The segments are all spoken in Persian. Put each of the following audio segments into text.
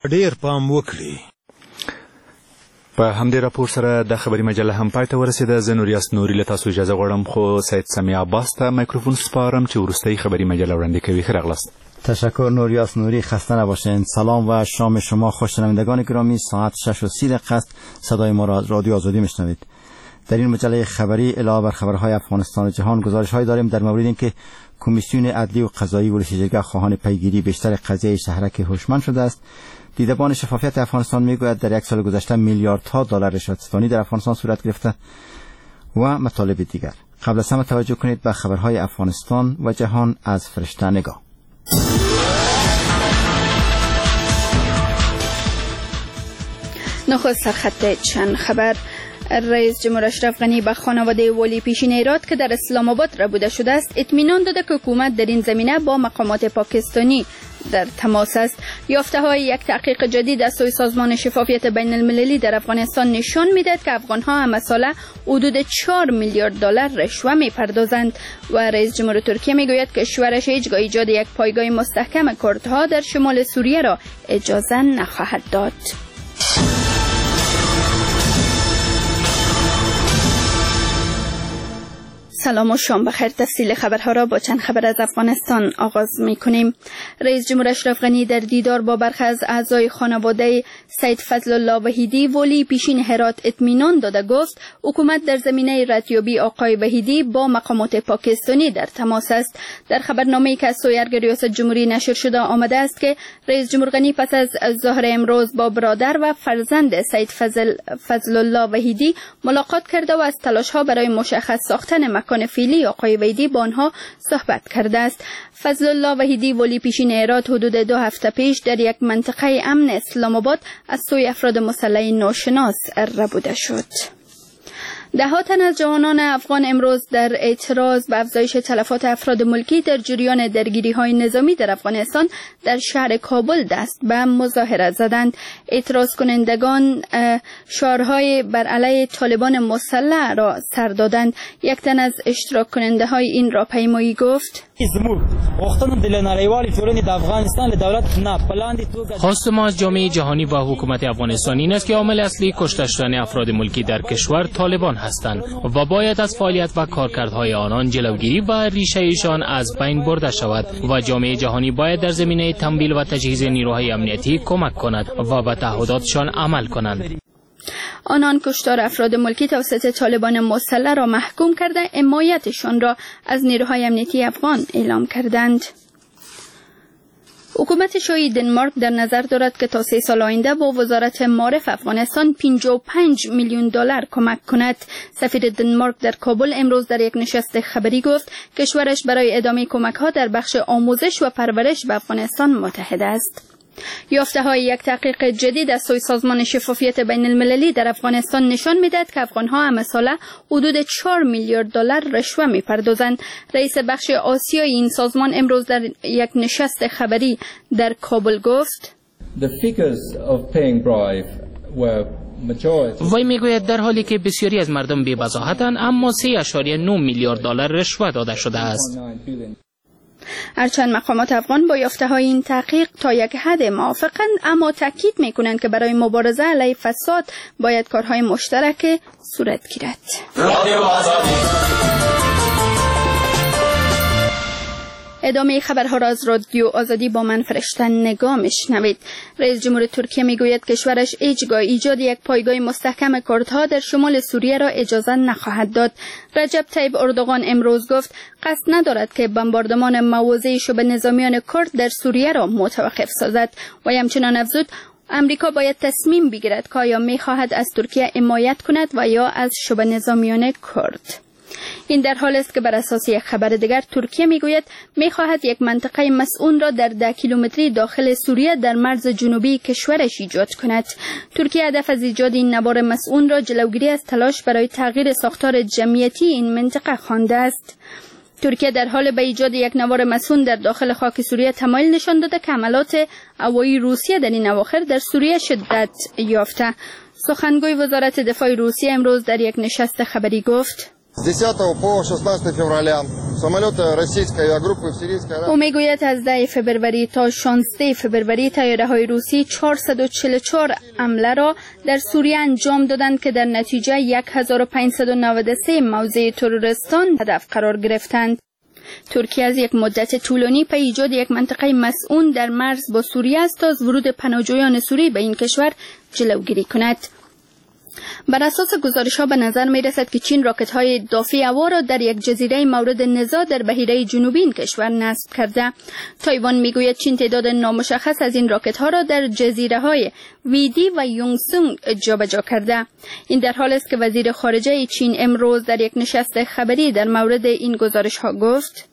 ډیر پام وکړي. په همدې راپور سره د خبري مجله هم پای ته ورسېده. زه نوریاس نوري له تاسو اجازه غواړم، خو سید سمیع عباس ته میکروفون سپارم چې وروستۍ خبري مجله وړاندې کوي. ښه راغلاست. تشکر نوریاس نوری، خسته نباشید. سلام و شام شما خوش‌شنوندگان گرامی. ساعت 6:30 است. صدای ما را رادیو آزادی میشنوید. در این مجله خبری علاوه بر خبرهای افغانستان و جهان گزارش‌هایی داریم در مورد اینکه کمیسیون عدلی و قضایی ولایت جرگه خواهان پیگیری بیشتر قضیه شهرک هوشمند شده است. دیدبان شفافیت افغانستان میگوید در یک سال گذشته میلیاردها دلار رشوت‌ستانی در افغانستان صورت گرفته و مطالب دیگر. قبل از همه توجه کنید به خبرهای افغانستان و جهان از فرشته نگاه. نخست سرخط چند خبر. رئیس جمهور اشرف غنی به خانواده ولی پیشین هرات که در اسلام آباد ربوده شده است اطمینان داده که حکومت در این زمینه با مقامات پاکستانی در تماس است. یافته‌های یک تحقیق جدید از سوی سازمان شفافیت بین المللی در افغانستان نشان می‌دهد که افغان‌ها هم ساله حدود 4 میلیارد دلار رشوه می‌پردازند و رئیس جمهور ترکیه میگوید که کشورش هیچگاه ایجاد یک پایگاه مستحکم کردها در شمال سوریه را اجازه نخواهد داد. سلام و شام بخیر. تفصیل خبرها را با چند خبر از افغانستان آغاز می‌کنیم. رئیس جمهور اشرف غنی در دیدار با برخی از اعضای خانواده سید فضل الله وحیدی ولی پیشین هرات اطمینان داده گفت حکومت در زمینه ردیابی آقای وحیدی با مقامات پاکستانی در تماس است. در خبرنامه‌ای که از سوی ارگ ریاست جمهوری نشر شده آمده است که رئیس جمهور غنی پس از ظهر امروز با برادر و فرزند سید فضل الله وحیدی ملاقات کرده و از تلاش‌ها برای مشخص ساختن مکان فعلی آقای وحیدی با آنها صحبت کرده است. فضل الله وحیدی ولی پیشین هرات حدود 2 هفته پیش در یک منطقه امن اسلام آباد از سوی افراد مسلح ناشناس ربوده شد. ده تن از جوانان افغان امروز در اعتراض به افزایش تلفات افراد ملکی در جریان درگیری‌های نظامی در افغانستان در شهر کابل دست به مظاهره زدند. اعتراض کنندگان شعارهای بر علیه طالبان مسلح را سر دادند. یک تن از اشتراک کننده های این راهپیمایی گفت: خواست ما از جامعه جهانی و حکومت افغانستان این است که عامل اصلی کشته شدن افراد ملکی در کشور طالبان هستند و باید از فعالیت و کارکردهای آنان جلوگیری و ریشه ایشان از بین برده شود و جامعه جهانی باید در زمینه تمویل و تجهیز نیروهای امنیتی کمک کند و به تعهداتشان عمل کنند. آنان کشتار افراد ملکی توسط طالبان مسلح را محکوم کرده حمایتشان را از نیروهای امنیتی افغان اعلام کردند. حکومت شاهی دنمارک در نظر دارد که تا 3 سال آینده با وزارت معارف افغانستان 55 میلیون دلار کمک کند. سفیر دنمارک در کابل امروز در یک نشست خبری گفت کشورش برای ادامه کمک‌ها در بخش آموزش و پرورش به افغانستان متحد است. یافته‌های یک تحقیق جدید از سوی سازمان شفافیت بین المللی در افغانستان نشان می‌دهد که افغان‌ها هم ساله حدود 4 میلیارد دلار رشوه می‌پردازند. رئیس بخش آسیایی این سازمان امروز در یک نشست خبری در کابل گفت: وی میگوید در حالی که بسیاری از مردم بی‌وضاحتند اما 3.9 میلیارد دلار رشوه داده شده است. هرچند مقامات افغان با یافته‌های این تحقیق تا یک حد موافقند اما تاکید می‌کنند که برای مبارزه علیه فساد باید کارهای مشترک صورت گیرد. ادامه خبرها را از رادیو آزادی با من فرشته نگاه میشنوید. رئیس جمهور ترکیه میگوید کشورش هیچگاه ایجاد یک پایگاه مستحکم کردها در شمال سوریه را اجازه نخواهد داد. رجب طیب اردوغان امروز گفت قصد ندارد که بمباردمان مواضع شبه نظامیان کرد در سوریه را متوقف سازد و همچنان افزود امریکا باید تصمیم بگیرد که آیا میخواهد از ترکیه حمایت کند و یا از شبه نظامیان کرد. این در حال است که بر اساس یک خبر دیگر ترکیه میگوید میخواهد یک منطقه مسئول را در 10 کیلومتری داخل سوریه در مرز جنوبی کشورش ایجاد کند. ترکیه هدف از ایجاد این نوار مسئول را جلوگیری از تلاش برای تغییر ساختار جمعیتی این منطقه خوانده است. ترکیه در حال به ایجاد یک نوار مسئول در داخل خاک سوریه تمایل نشان داده که حملات هوایی روسیه در این اواخر در سوریه شدت یافته. سخنگوی وزارت دفاع روسیه امروز در یک نشست خبری گفت: С 10 по 16 февраля самолеты российской авиагруппы в сирийской او میگوید از 10 فبروری تا 16 فبروری طیاره‌های روسی 444 حمله را در سوریه انجام دادند که در نتیجه 1593 موضع تروریستان هدف قرار گرفتند. ترکیه از یک مدت طولانی پی ایجاد یک منطقه مسئول در مرز با سوریه است تا از ورود پناهجویان سوری به این کشور جلوگیری کند. بر اساس گزارش‌ها به نظر می‌رسد که چین راکت‌های دافع هوا را در یک جزیره مورد نزاع در بحیره جنوبی این کشور نصب کرده. تایوان می‌گوید چین تعداد نامشخص از این راکت‌ها را در جزیره‌های ویدی و یونگسونگ جابجا کرده. این در حالی است که وزیر خارجه چین امروز در یک نشست خبری در مورد این گزارش‌ها گفت: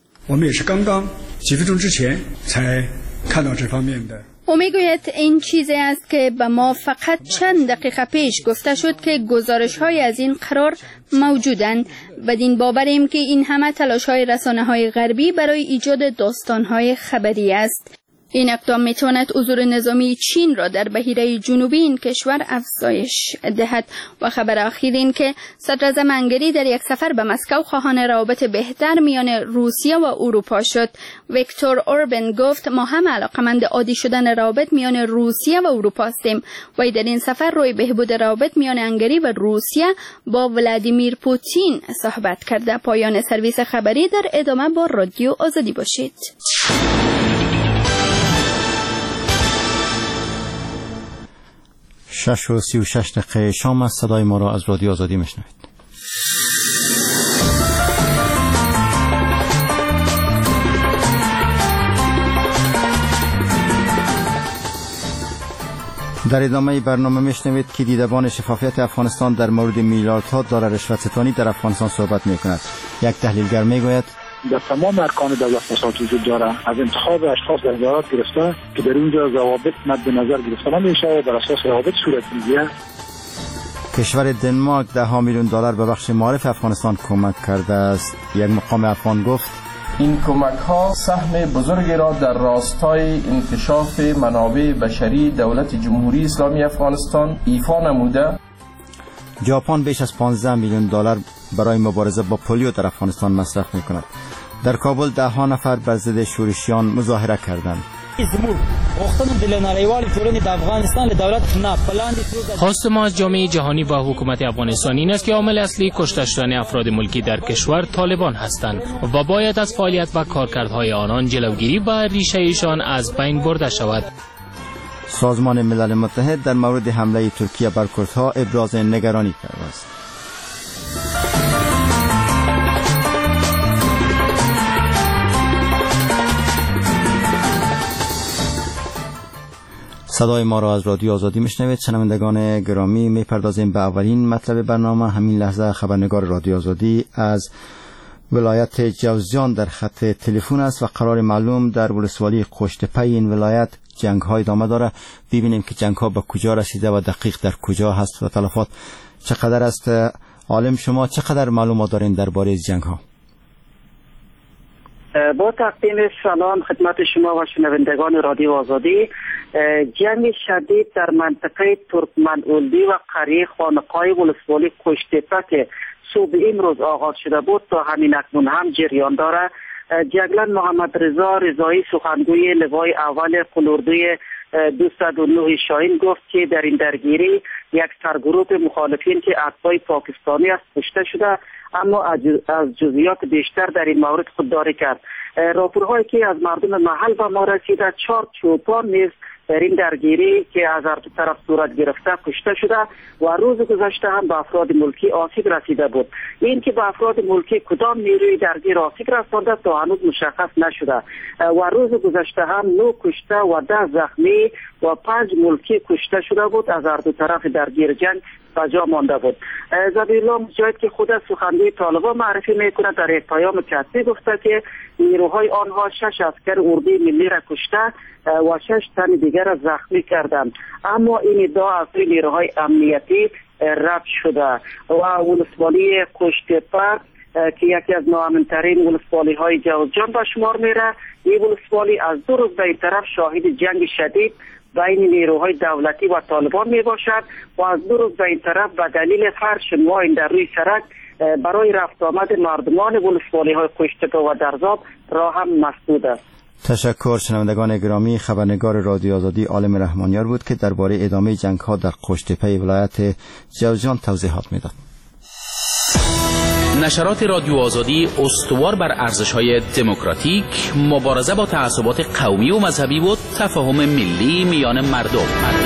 او میگوید این چیزی است که به ما فقط چند دقیقه پیش گفته شد که گزارش‌های از این قرار موجودند. بدین باوریم که این همه تلاش‌های رسانه‌های غربی برای ایجاد داستان‌های خبری است. این اقدام میتواند حضور نظامی چین را در بحیره جنوبی این کشور افزایش دهد. و خبر اخیر این که صدراعظم هنگری در یک سفر به مسکو خواهان روابط بهتر میان روسیه و اروپا شد. ویکتور اوربن گفت ما هم علاقمند عادی شدن روابط میان روسیه و اروپا هستیم و در این سفر روی بهبود روابط میان هنگری و روسیه با ولادیمیر پوتین صحبت کرده. پایان سرویس خبری، در ادامه با رادیو آزادی باشید. 6:36 شام است. صدای ما را از رادیو آزادی میشنوید. در ادامه برنامه میشنوید که دیدبان شفافیت افغانستان در مورد میلیاردها دلار رشوت ستانی در افغانستان صحبت میکند. یک تحلیلگر میگوید در تمام ارکان دولت فساد وجود داره، از انتخاب اشخاص در وزارت گرفته که در اونجا ضوابط مد نظر گرفته نمیشه و بر اساس ضوابط صورت میگیره. کشور دنمارک 10 میلیون دلار به بخش معارف افغانستان کمک کرده است. یک مقام افغان گفت این کمک ها سهم بزرگی را در راستای انکشاف منابع بشری دولت جمهوری اسلامی افغانستان ایفا نموده. ژاپن بیش از 15 میلیون دلار برای مبارزه با پولیو در افغانستان مصرف می‌کند. در کابل 10 نفر بر ضد شورشیان مظاهره کردند. خواست ما از جامعه جهانی و حکومت افغانستان این است که عامل اصلی کشته شدن افراد ملکی در کشور طالبان هستند و باید از فعالیت و کارکردهای آنان جلوگیری و ریشه ایشان از بین برده شود. سازمان ملل متحد در مورد حمله ترکیه بر کردها ابراز نگرانی کرده است. صدای ما را از رادیو آزادی میشنوید. شنوندگان گرامی، میپردازیم به اولین مطلب برنامه. همین لحظه خبرنگار رادیو آزادی از ولایت جوزجان در خط تلفن است و قرار معلوم در ولسوالی قشتپی این ولایت جنگ های ادامه داره. ببینیم که جنگ ها به کجا رسیده و دقیق در کجا هست و تلفات چقدر است. عالم، شما چقدر معلومات دارین درباره جنگ ها؟ با تقدیم سلام خدمت شما و شنوندگان رادیو آزادی. جنگ شدید در منطقه ترکمن اولدی و قریه خانقای ولسوالی قشتپه که صبح امروز آغاز شده بود تا همین اکنون هم جریان داره. جنگلان محمد رضا رضایی سخنگوی لوای اول قلوردوی 209 شاهین گفت که در این درگیری یک سرگروه مخالفین که اتباع پاکستانی است کشته شده، اما از جزئیات بیشتر در این مورد خودداری کرد. راپورهایی که از مردم محل به ما رسیده 4 چوپان نیز در این درگیری که از هر دو طرف صورت گرفته کشته شده و روز گذشته هم به افراد ملکی آسیب رسیده بود. این که به افراد ملکی کدام نیروی درگیر آسیب رسانده تا هنوز مشخص نشده و روز گذشته هم 9 کشته و 10 زخمی و 5 ملکی کشته شده بود. از هر دو طرف درگیر جنگ بجا مانده بود. ذبیحالله مجاهد که خود از سخنگوی طالبان معرفی میکنه در یک پیام چتری گفته که نیروهای آنها 6 عسکر اردوی ملی را کشته و 6 تن دیگر را زخمی کردند، اما این ادعا از نیروهای امنیتی رد شده. و ولسوالی قشتپه که یکی از ناامن‌ترین ولسوالی های جوزجان به شمار میره، این ولسوالی از 2 روز به این طرف شاهد جنگ شدید بین نیروهای دولتی و طالبان می باشد و از 2 روز به این طرف به دلیل فرش ماین در روی سرک برای رفت آمد مردمان ولسوالی های قشتپه و درزاب راه هم مسدود است. تشکر. شنوندگان گرامی، خبرنگار رادیو آزادی عالم رحمانیار بود که درباره ادامه جنگ ها در قشتپه ولایت جوزجان توضیحات میداد. نشرات رادیو آزادی استوار بر ارزش‌های دموکراتیک، مبارزه با تعصبات قومی و مذهبی و تفاهم ملی میان مردم.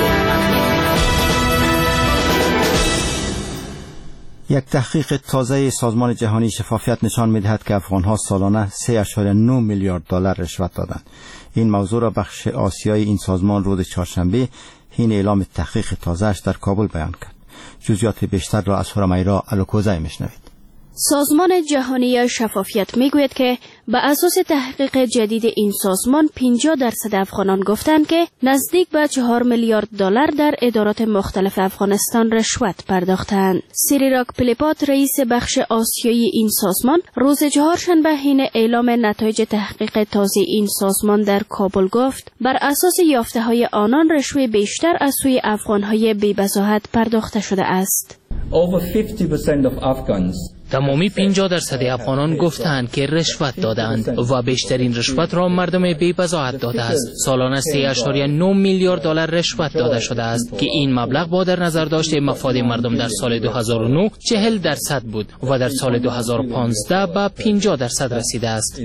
یک تحقیق تازه سازمان جهانی شفافیت نشان می‌دهد که افغان‌ها سالانه 3.9 میلیارد دلار رشوت دادند. این موضوع را بخش آسیایی این سازمان روز چهارشنبه حین اعلام تحقیق تازه‌اش در کابل بیان کرد. جزئیات بیشتر را از هرمیرا الوکوزی میشنوید. سازمان جهانی شفافیت میگوید که به اساس تحقیق جدید این سازمان 50% افغانان گفتند که نزدیک به 4 میلیارد دلار در ادارات مختلف افغانستان رشوت پرداختند. سیریراک پلیپات رئیس بخش آسیایی این سازمان روز چهارشنبه حین اعلام نتایج تحقیق تازه این سازمان در کابل گفت بر اساس یافته‌های آنان رشوه بیشتر از سوی افغان‌های بی‌بضاعت پرداخته شده است. Over 50% of Afghans تمامی 50% افغانان گفتند که رشوت دادند و بیشترین رشوت را مردم بی‌بضاعت داده است. سالانه 3.9 میلیارد دلار رشوت داده شده است که این مبلغ با در نظر داشته مفاد مردم در سال 2009 40% بود و در سال 2015 به 50% رسیده است.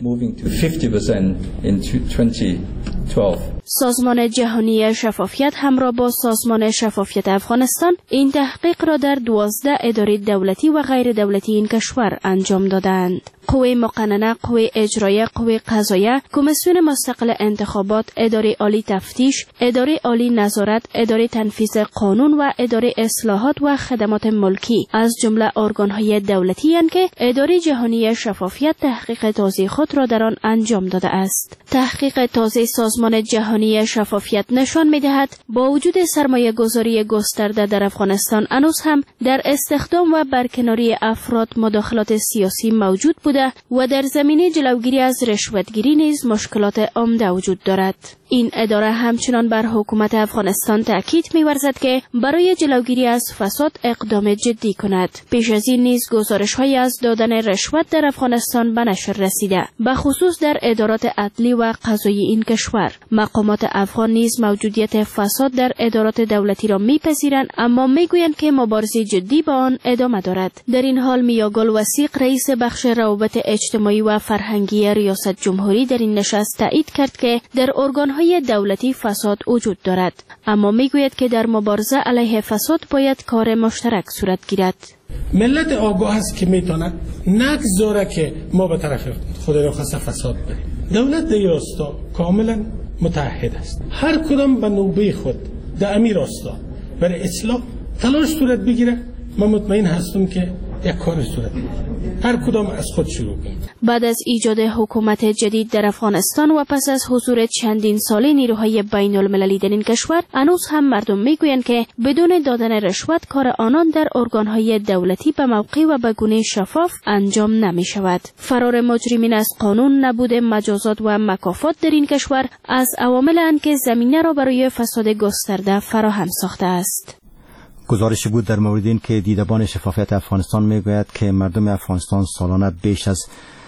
سازمان جهانی شفافیت همراه با سازمان شفافیت افغانستان این تحقیق را در 12 اداره دولتی و غیر دولتی این کشور انجام دادند. قوه مقننه، قوه اجرایه، قوه قضاییه، کمیسیون مستقل انتخابات، اداره عالی تفتیش، اداره عالی نظارت، اداره تنفیذ قانون و اداره اصلاحات و خدمات ملکی از جمله ارگان‌های دولتی اند که اداره جهانی شفافیت تحقیق تازه خود را در آن انجام داده است. تحقیق تازه سازمان جهانی شفافیت نشان می‌دهد با وجود سرمایه‌گذاری گسترده در افغانستان هنوز هم در استخدام و برکناری افراد مداخلات سیاسی موجود بوده و در زمینه جلوگیری از رشوتگیری نیز مشکلات عمده وجود دارد. این اداره همچنان بر حکومت افغانستان تاکید می‌ورزد که برای جلوگیری از فساد اقدام جدی کند. پیش از این نیز گزارش‌هایی از دادن رشوت در افغانستان به نشر رسیده، به خصوص در ادارات عدلی و قضایی این کشور. مقامات افغان نیز موجودیت فساد در ادارات دولتی را می‌پذیرند، اما می‌گویند که مبارزه جدی با آن ادامه دارد. در این حال میاگل وثیق رئیس بخش روابط اجتماعی و فرهنگی ریاست جمهوری در این نشست تایید کرد که در ارگان‌های دولتی فساد وجود دارد، اما میگوید که در مبارزه علیه فساد باید کار مشترک صورت گیرد. ملت آگاه است که میتواند نگذاره که ما به طرف خدا نخواسته فساد بریم. دولت در راستا کاملا متحد است. هر کدام به نوبه خود در امیر راستا برای اصلاح تلاش صورت بگیره. من مطمئن هستم که یک کار صورت بگیره. هر کدام از خود شروع کنید. بعد از ایجاد حکومت جدید در افغانستان و پس از حضور چندین ساله نیروهای بین المللی در این کشور، هنوز هم مردم میگویند که بدون دادن رشوت کار آنان در ارگانهای دولتی به موقع و به گونه شفاف انجام نمی شود. فرار مجرمین از قانون، نبود مجازات و مکافات در این کشور از عوامل اند که زمینه را برای فساد گسترده فراهم ساخته است. گزارشی بود در مورد این که دیدبان شفافیت افغانستان میگوید که مردم افغانستان سالانه بیش از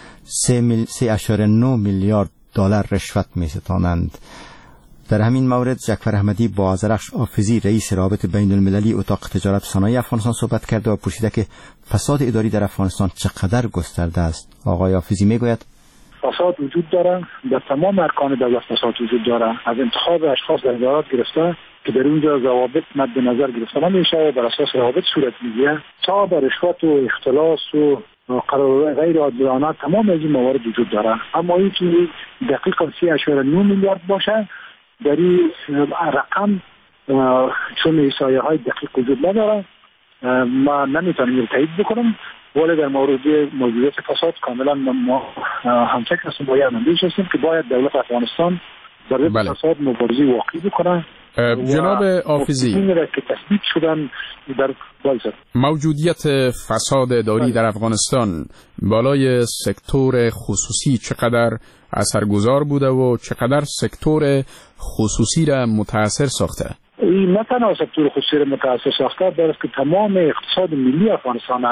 3.9 میلیارد دلار رشوت میستانند. در همین مورد جعفر احمدی با آذرخش آفزی رئیس رابطه بین المللی اتاق تجارت صنایع افغانستان صحبت کرده و پرسیده که فساد اداری در افغانستان چقدر گسترده است. آقای آفزی میگوید فساد وجود داره، در تمام ارکان دولت فساد وجود داره، از انتخاب اشخاص در ادارات گرفته که در اونجا ضوابط مد نظر گرفته نمیشه و بر اساس روابط صورت میگیره تا به رشوت و اختلاس و قرارداد غیر عادلانه، تمام از این موارد وجود داره. اما این که دقیقاً 3.9 میلیارد باشه در این رقم چون احصایه های دقیق وجود نداره ما نمیتونیم این تایید بکنم، ولی در مورد موجودیت فساد کاملا ما همفکر هستیم، باید اندیش هستیم که باید دولت افغانستان برای فساد مبارزه واقعی بکنه. جناب آفزی، که تثبیت شدن در موجودیت فساد اداری در افغانستان بالای سکتور خصوصی چقدر اثرگذار بوده و چقدر سکتور خصوصی را متاثر ساخته؟ این نه تنها سکتور خصوصی را متاثر ساخته، بلکه تمام اقتصاد ملی افغانستان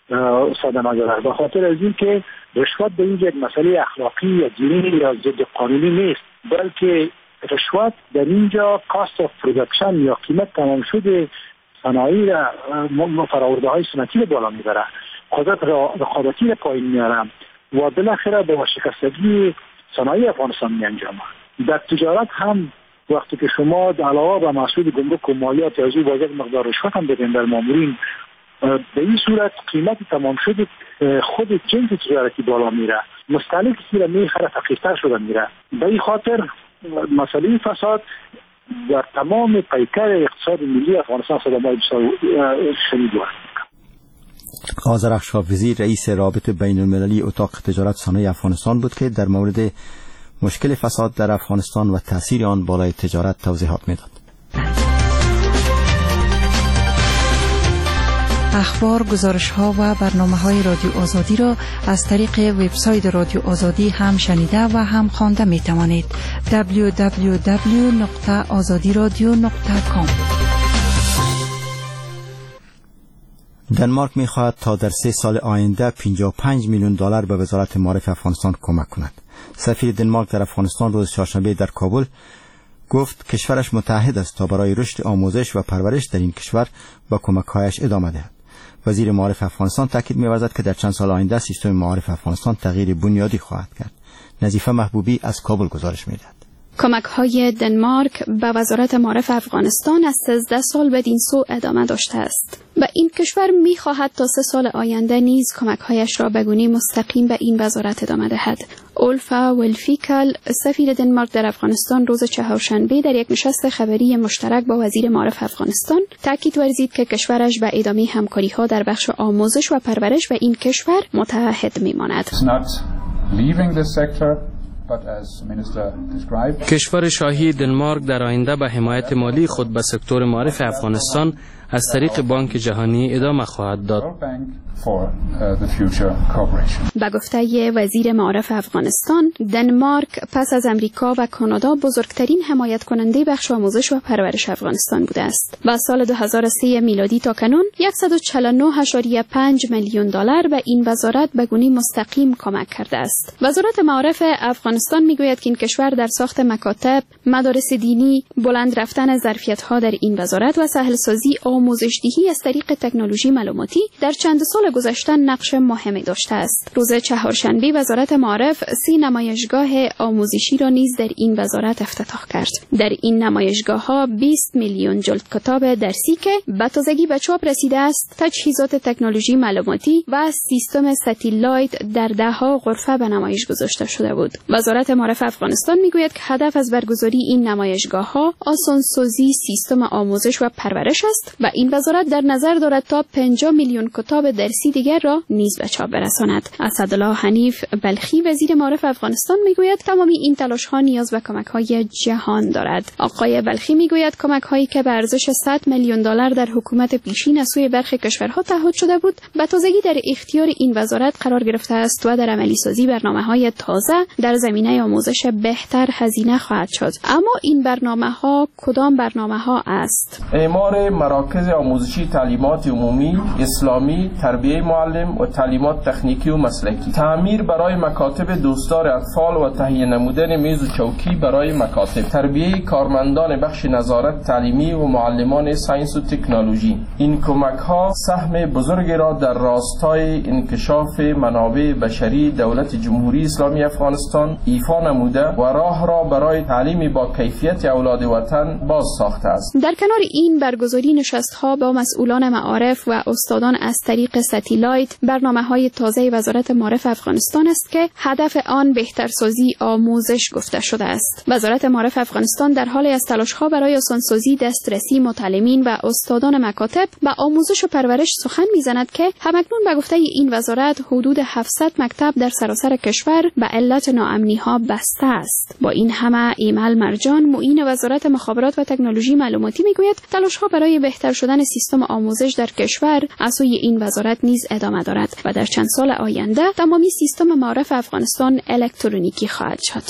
ساده نگرد. به خاطر از این که رشوت به اینجا یک مسئله اخلاقی یا دینی یا ضد قانونی نیست، بلکه رشوت در اینجا کاست آف پروداکشن یا قیمت تمام شده صنایع را فراورده های سنتی را بالا میبره، قدرت رقابتی را پایین میاره و بالاخره با شکستگی صنایع افغانستان می انجامه. در تجارت هم وقتی که شما علاوه به محصول گمرک و مالیات از او باید مقدار رشوت هم بدین در مامورین، به این صورت قیمت تمام شده خود جنس تجارتی بالا میره، مستهلک را میخره فقیرتر شده میره. به این خاطر مسئله فساد در تمام پیکر اقتصاد ملی افغانستان صدمات شدید بود. آذرخش حافظی رئیس رابطه بین المللی اتاق تجارت صنایع افغانستان بود که در مورد مشکل فساد در افغانستان و تاثیر آن بالای تجارت توضیحات میداد. اخبار، گزارش‌ها و برنامه‌های رادیو آزادی را از طریق وبسایت رادیو آزادی هم شنیده و هم خوانده می‌توانید. www.azadiradio.com. دنمارک می‌خواهد تا در 3 سال آینده 55 میلیون دلار به وزارت معارف افغانستان کمک کند. سفیر دنمارک در افغانستان روز چهارشنبه در کابل گفت کشورش متحد است تا برای رشد آموزش و پرورش در این کشور با کمک‌هایش ادامه دهد. وزیر معارف افغانستان تاکید می‌ورزد که در چند سال آینده سیستم معارف افغانستان تغییر بنیادی خواهد کرد. نظیفه محبوبی از کابل گزارش می‌دهد. کمک‌های دنمارک به وزارت معارف افغانستان از 13 سال بدین سو ادامه داشته است و این کشور می‌خواهد تا 3 سال آینده نیز کمک‌هایش را به گونه مستقیم به این وزارت ادامه دهد. اولفا ولفیکل سفیر دنمارک در افغانستان روز چهارشنبه در یک نشست خبری مشترک با وزیر معارف افغانستان تاکید ورزید که کشورش به ادامه همکاری‌ها در بخش آموزش و پرورش به این کشور متعهد می‌ماند. کشور شاهی دنمارک در آینده به حمایت مالی خود به سکتور معارف افغانستان از طریق بانک جهانی ادامه خواهد داد. به گفته وزیر معارف افغانستان، دنمارک پس از امریکا و کانادا بزرگترین حمایت کننده بخش آموزش و پرورش افغانستان بوده است و سال 2003 میلادی تا کنون 149.5 میلیون دلار به این وزارت به گونه مستقیم کمک کرده است. وزارت معارف افغانستان میگوید که این کشور در ساخت مکاتب، مدارس دینی، بلند رفتن ظرفیت‌ها در این وزارت و سهل‌سازی آموزش‌دهی از طریق تکنولوژی معلوماتی در چند سال گذشته نقش مهمی داشته است. روز چهارشنبه وزارت معارف 3 نمایشگاه آموزشی را نیز در این وزارت افتتاح کرد. در این نمایشگاه‌ها 20 میلیون جلد کتاب درسی که به تازگی به چاپ رسیده است، تجهیزات تکنولوژی معلوماتی و سیستم ستیلایت در 10 غرفه به نمایش گذاشته شده بود. وزارت معارف افغانستان میگوید که هدف از برگزاری این نمایشگاه‌ها آسانسازی سیستم آموزش و پرورش است و این وزارت در نظر دارد تا 50 میلیون کتاب درسی دیگر را نیز به چاپ برساند. اسدالله حنیف بلخی وزیر معارف افغانستان میگوید تمامی این تلاش‌ها نیاز به کمک‌های جهان دارد. آقای بلخی میگوید کمک‌هایی که به ارزش 100 میلیون دلار در حکومت پیشین از سوی برخی کشورها تعهد شده بود، به تازگی در اختیار این وزارت قرار گرفته است و در عملی‌سازی برنامه‌های تازه در زمینه آموزش بهتر هزینه خواهد شد. اما این برنامه‌ها کدام برنامه‌ها است؟ اعمار مراکز آموزشی تعلیمات عمومی، اسلامی، تربیه معلم و تعلیمات تکنیکی و مسلکی، تعمیر برای مکاتب دوستدار اطفال و تهیه نمودن میز و چوکی برای مکاتب، تربیه کارمندان بخش نظارت تعلیمی و معلمان ساینس و تکنولوژی. این کمک‌ها سهم بزرگی را در راستای انکشاف منابع بشری دولت جمهوری اسلامی افغانستان ایفا نموده و راه را برای تعلیم با کیفیت اولاد وطن باز ساخته است. در کنار این برگزاری نشست‌ها با مسئولان معارف و استادان از طریق ستیلایت برنامه‌های تازه وزارت معارف افغانستان است که هدف آن بهترسازی آموزش گفته شده است. وزارت معارف افغانستان در حال از تلاش‌ها برای آسانسازی دسترسی متعلمین و استادان مکاتب به آموزش و پرورش سخن می‌زند که همکنون به گفته این وزارت حدود 700 مکتب در سراسر کشور به علت ناامنی‌ها بسته است. با این همه ایمل مرجان معین وزارت مخابرات و تکنولوژی معلوماتی میگوید تلاش‌ها برای بهتر شدن سیستم آموزش در کشور از سوی این وزارت نیز ادامه دارد و در چند سال آینده تمامی سیستم معارف افغانستان الکترونیکی خواهد شد.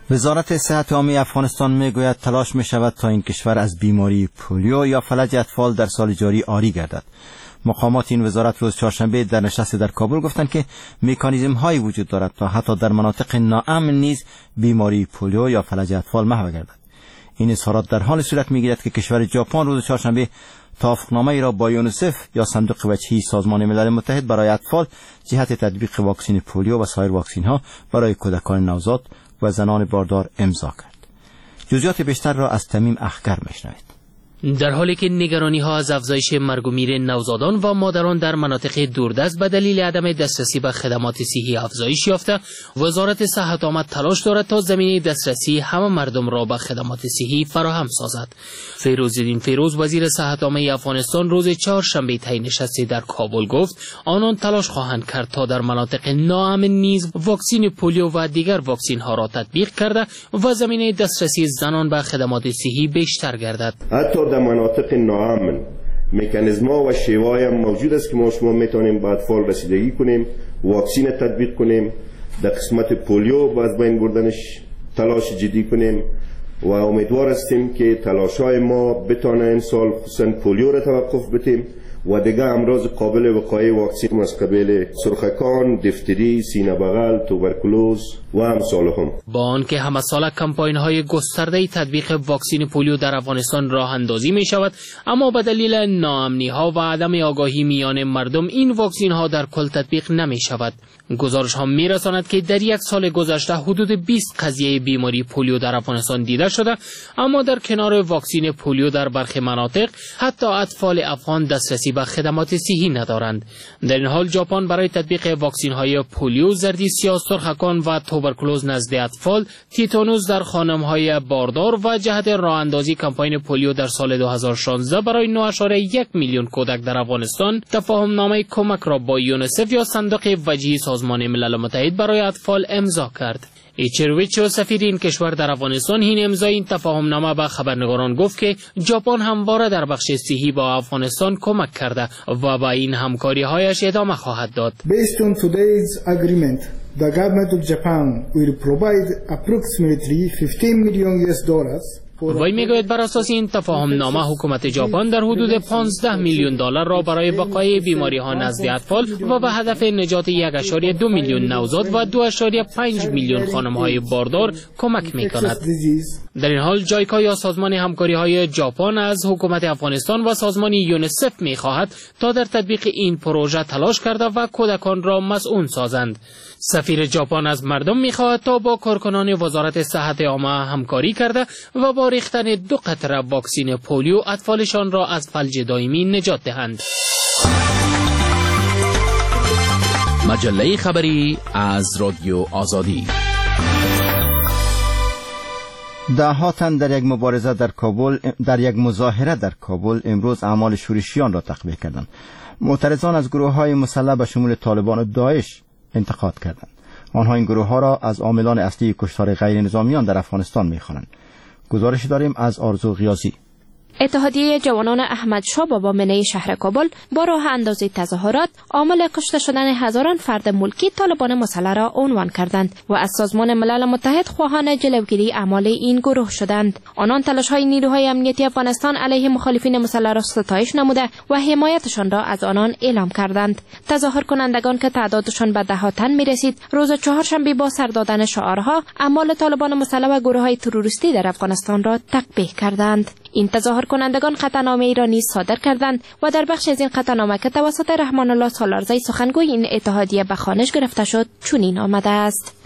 وزارت صحت عامه افغانستان میگوید تلاش می شود تا این کشور از بیماری پولیو یا فلج اطفال در سال جاری عاری گردد. مقامات این وزارت روز چهارشنبه در نشست در کابل گفتند که مکانیزم هایی وجود دارد تا حتی در مناطق ناامن نیز بیماری پولیو یا فلج اطفال محو گردد. این اظهارات در حال صورت میگیرد که کشور ژاپن روز چهارشنبه توافقنامه‌ای را با یونیسف یا صندوق وجهی سازمان ملل متحد برای اطفال جهت تطبیق واکسن پولیو و سایر واکسن ها برای کودکان نوزاد و زنان باردار امضا کرد. جزئیات بیشتر را از تمیم اخگر میشنوید. در حالی که نگرانی ها از افزایش مرگ و میر نوزادان و مادران در مناطق دوردست به دلیل عدم دسترسی به خدمات صحی افزایش یافته، وزارت صحت عامه تلاش دارد تا زمینه دسترسی همه مردم را به خدمات صحی فراهم سازد. فیروزالدین فیروز وزیر صحت عامه افغانستان روز چهارشنبه طی نشستی در کابل گفت آنان تلاش خواهند کرد تا در مناطق ناامن نیز واکسن پولیو و دیگر واکسن ها را تطبیق کرده و زمینه دسترسی زنان به خدمات صحی بیشتر گردد. در مناطق ناامن مکانیزم‌ها و شیوه‌ای موجود است که ما شما میتونیم به اطفال رسیدگی کنیم، واکسن تطبیق کنیم، در قسمت پولیو و از بین بردنش تلاش جدی کنیم و امیدوار هستیم که تلاش‌های ما بتونه این سال خصوصا پولیو را توقف بدیم و دیگه امراض قابل وقایع واکسن از قبیل سرخکان، دفتری، سینه بغل، توبرکولوز و امثالهم. با آنکه همه ساله کمپاین‌های گسترده تطبیق واکسن پولیو در افغانستان راه اندازی می شود، اما به دلیل ناامنی‌ها و عدم آگاهی میان مردم این واکسن‌ها در کل تطبیق نمی شود. گزارش ها می رساند که در یک سال گذشته حدود 20 قضیه بیماری پولیو در افغانستان دیده شده، اما در کنار واکسن پولیو در برخی مناطق حتی اطفال افغان دسترسی به خدمات صحی ندارند. در این حال ژاپن برای تطبیق واکسن های پولیو، زردی سیاه سرخکان و توبرکولوز نزد اطفال، تیتانوس در خانم های باردار و جهت راه اندازی کمپاین پولیو در سال 2016 برای 9.1 میلیون کودک در افغانستان تفاهم نامه کمک را با یونیسف یا صندوق وجهی سازمان ملل متحد برای اطفال امضا کرد. ایچرویچو سفیر این کشور در افغانستان این امضای این تفاهم نامه به خبرنگاران گفت که ژاپن همواره در بخش صحی با افغانستان کمک کرده و با این همکاری هایش ادامه خواهد داد. Based on today's agreement, the government of Japan will provide approximately $15 million. وی میگوید بر اساس این تفاهم نامه حکومت ژاپن در حدود 15 میلیون دلار را برای وقایع بیماری ها نزد اطفال و به هدف نجات 1.2 میلیون نوزاد و 2.5 میلیون خانم های باردار کمک می کند. در این حال جایکا یا سازمان همکاری های ژاپن از حکومت افغانستان و سازمان یونیسف می خواهد تا در تطبیق این پروژه تلاش کرده و کودکان را مسئول سازند. سفیر ژاپن از مردم می‌خواهد تا با کارکنان وزارت صحت عامه همکاری کرده و با ریختن 2 قطره واکسن پولیو اطفالشان را از فلج دائمی نجات دهند. مجله خبری از رادیو آزادی. ده‌ها تن در یک مبارزه در یک مظاهره در کابل امروز اعمال شورشیان را تقبیح کردند. معترضان از گروه‌های مسلح به شمول طالبان و داعش انتقاد کردند. آنها این گروه‌ها را از عاملان اصلی کشتار غیر نظامیان در افغانستان می‌خوانند. گزارشی داریم از آرزو غیاثی. اتحادیه جوانان احمد شاه بابا منه شهر کابل با راه اندازی تظاهرات عامل کشته شدن هزاران فرد ملکی طالبان مسلح را عنوان کردند و از سازمان ملل متحد خواهان جلوگیری اعمال این گروه شدند. آنان تلاش‌های نیروهای امنیتی افغانستان علیه مخالفین مسلح را ستایش نموده و حمایتشان را از آنان اعلام کردند. تظاهر کنندگان که تعدادشان به 10 تن می‌رسید، روز چهارشنبه با سر دادن شعارها اعمال طالبان مسلح و گروه‌های تروریستی در افغانستان را تقبیح کردند. این تظاهر کنندگان خطرنامه‌ای را نیز صادر کردند و در بخش از این خطرنامه که توسط رحمان الله سالارزی سخنگوی این اتحادیه به خوانش گرفته شد چنین آمده است: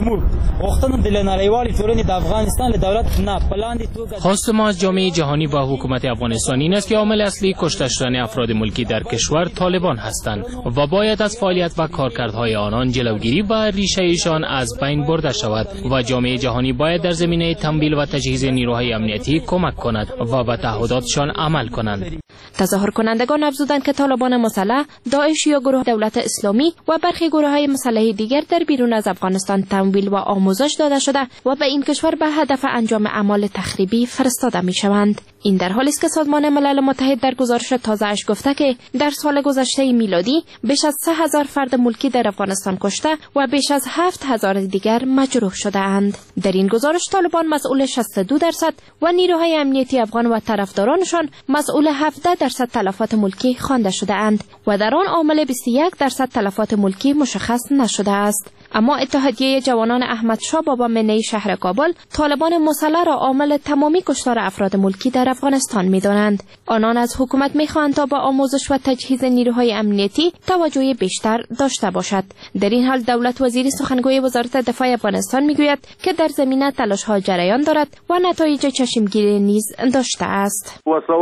خواست ما از جامعه جهانی و حکومت افغانستان این است که عامل اصلی کشته شدن افراد ملکی در کشور طالبان هستند و باید از فعالیت و کارکردهای آنان جلوگیری و ریشه ایشان از بین برده شود و جامعه جهانی باید در زمینه تمویل و تجهیز نیروهای امنیتی کمک کند و به تعهداتشان عمل کنند. تظاهر کنندگان افزودند که طالبان مسلح، داعش یا گروه دولت اسلامی و برخی گروه‌های مسلح دیگر در بیرون از افغانستان تمویل و آموزش داده شده و به این کشور به هدف انجام اعمال تخریبی فرستاده می‌شوند. این در حالی است که سازمان ملل متحد در گزارش تازه‌اش گفته که در سال گذشته میلادی بیش از 3000 فرد ملکی در افغانستان کشته و بیش از 7000 دیگر مجروح شده اند. در این گزارش طالبان مسئول 62% و نیروهای امنیتی افغان و طرفدارانشان مسئول 17% تلفات ملکی خوانده شده اند و در آن عامل 21% تلفات ملکی مشخص نشده است. اما اتحادیه جوانان احمد شاه بابا منی شهر کابل طالبان مسلح را عامل تمامی کشتار افراد ملکی در افغانستان می‌دانند. آنان از حکومت می‌خواهند تا با آموزش و تجهیز نیروهای امنیتی توجه بیشتر داشته باشد. در این حال دولت وزیری سخنگوی وزارت دفاع افغانستان می‌گوید که در زمینه تلاش‌ها جریان دارد و نتایج چشمگیری نیز داشته است.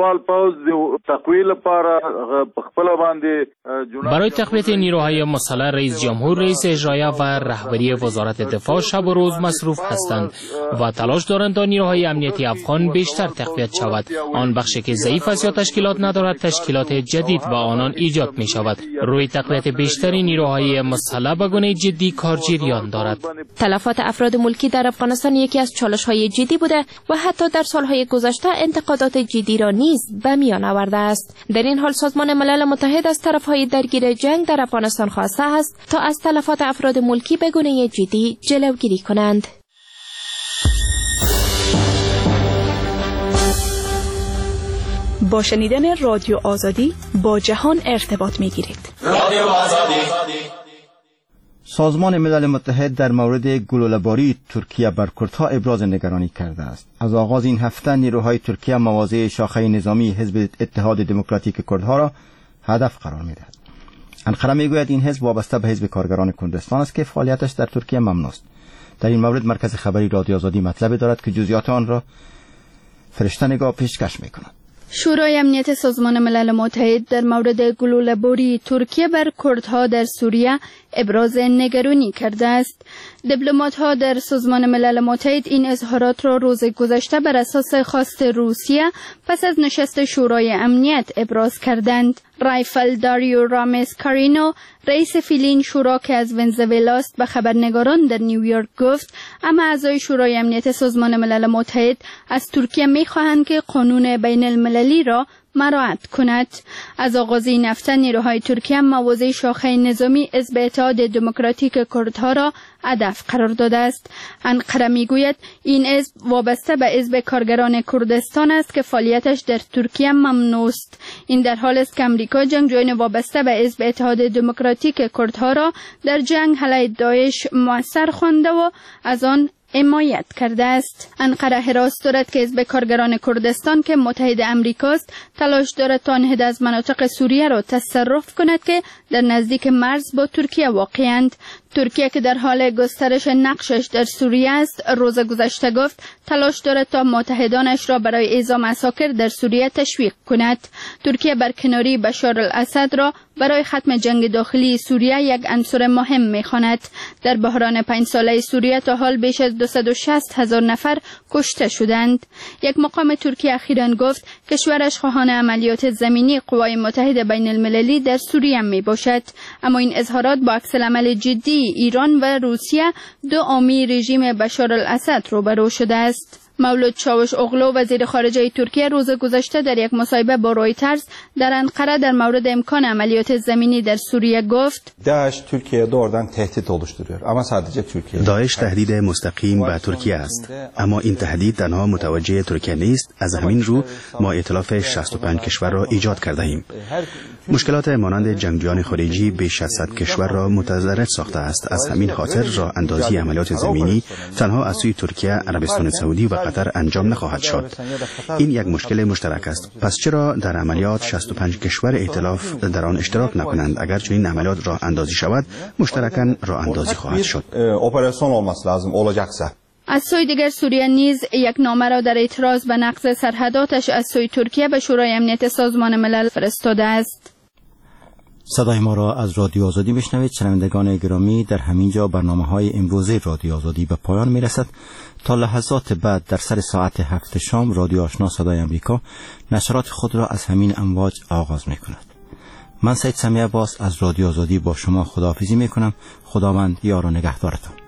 برای تقویت نیروهای مسلح رئیس جمهور، رئیس اجرایی و رهبری وزارت دفاع شب و روز مصروف هستند و تلاش دارند تا نیروهای امنیتی افغان بیشتر تقویت شود. آن بخشی که ضعیف است یا تشکیلات ندارد تشکیلات جدید با آنان ایجاد می شود. روی تقویت بیشتری نیروهای مسلح به گونه جدی کار جریان دارد. تلفات افراد ملکی در افغانستان یکی از چالش‌های جدی بوده و حتی در سالهای گذشته انتقادات جدی را نیز به میان آورده است. در این حال سازمان ملل متحد از طرف‌های درگیر جنگ در افغانستان خواسته است تا از تلفات افراد ملکی به گونه جدی جلوگیری کنند. با شنیدن رادیو آزادی با جهان ارتباط می‌گیرید. رادیو آزادی. سازمان ملل متحد در مورد گلوله‌باری ترکیه بر کردها ابراز نگرانی کرده است. از آغاز این هفته نیروهای ترکیه مواضع شاخه نظامی حزب اتحاد دموکراتیک کردها را هدف قرار می‌دهد. انقره میگوید این حزب وابسته به حزب کارگران کردستان است که فعالیتش در ترکیه ممنوع است. در این مورد مرکز خبری رادیو آزادی مطلب دارد که جزئیات آن را فرشته نگاه پیشکش می‌کند. شورای امنیت سازمان ملل متحد در مورد گلوله‌باری ترکیه بر کردها در سوریه ابراز نگرانی کرده است. دیپلمات‌ها در سازمان ملل متحد این اظهارات را روز گذشته بر اساس خواست روسیه پس از نشست شورای امنیت ابراز کردند. رایفل داریو رامس کارینو، رئیس فیلین شورا که از ونزوئلا است، به خبرنگاران در نیویورک گفت اما اعضای شورای امنیت سازمان ملل متحد از ترکیه می‌خواهند که قانون بین المللی را مراعات کند. از آغاز این هفته نیروهای ترکیه مواضع شاخه نظامی حزب اتحاد دموکراتیک کردها را هدف قرار داده است. انقره میگوید این حزب وابسته به حزب کارگران کردستان است که فعالیتش در ترکیه ممنوع است. این در حال است که امریکا جنگجویان وابسته به حزب اتحاد دموکراتیک کردها را در جنگ علیه داعش موثر خوانده و از آن حمایت کرده است. انقره حراس دارد که حزب کارگران کردستان که متحد امریکاست تلاش دارد تا آن از مناطق سوریه را تصرف کند که در نزدیک مرز با ترکیه واقعند. ترکیه که در حال گسترش نقشش در سوریه است روز گذشته گفت تلاش دارد تا متحدانش را برای اعزام عساکر در سوریه تشویق کند. ترکیه برکناری بشار الاسد را برای ختم جنگ داخلی سوریه یک عنصر مهم می‌خواند. در بحران 5 ساله سوریه تا حال بیش از 260,000 نفر کشته شدند. یک مقام ترکیه اخیراً گفت کشورش خواهان عملیات زمینی قوای متحده بین المللی در سوریه میباشد. اما این اظهارات با عکس‌العمل جدی ایران و روسیه دو عامی رژیم بشار الاسد روبرو شده است. مولود چاوش اغلو وزیر خارجه ترکیه روز گذشته در یک مصاحبه با رویترز در انقره در مورد امکان عملیات زمینی در سوریه گفت داعش ترکیه doğrudan tehdit oluşturuyor ama sadece Türkiye. داعش تهدید مستقیم به ترکیه است اما این تهدید تنها متوجه ترکیه نیست. از همین رو ما ائتلاف 65 کشور را ایجاد کرده ایم. مشکلات مانند جنگجویان خارجی بیش از 100 کشور را متضرر ساخته است. از همین خاطر راه اندازی عملیات زمینی تنها از سوی ترکیه، عربستان سعودی و قطر انجام نخواهد شد. این یک مشکل مشترک است. پس چرا در عملیات 65 کشور ائتلاف در آن اشتراک نکنند؟ اگر چنین عملیات راه اندازی شود مشترکاً راه اندازی خواهد شد. اپراسyon olması lazım olacaksa. از سوی دیگر سوریه نیز یک نامه را در اعتراض به نقض سرحداتش از سوی ترکیه به شورای امنیت سازمان ملل فرستاده است. صدای ما را از رادیو آزادی میشنوید. شنوندگان گرامی، در همین جا برنامه‌های امروزه رادیو آزادی به پایان میرسد. تا لحظات بعد در سر ساعت 7 شام رادیو آشنا صدای امریکا نشرات خود را از همین امواج آغاز میکند. من سید سمیع عباس از رادیو آزادی با شما خداحافظی میکنم. خداوند یار و نگهدارتان.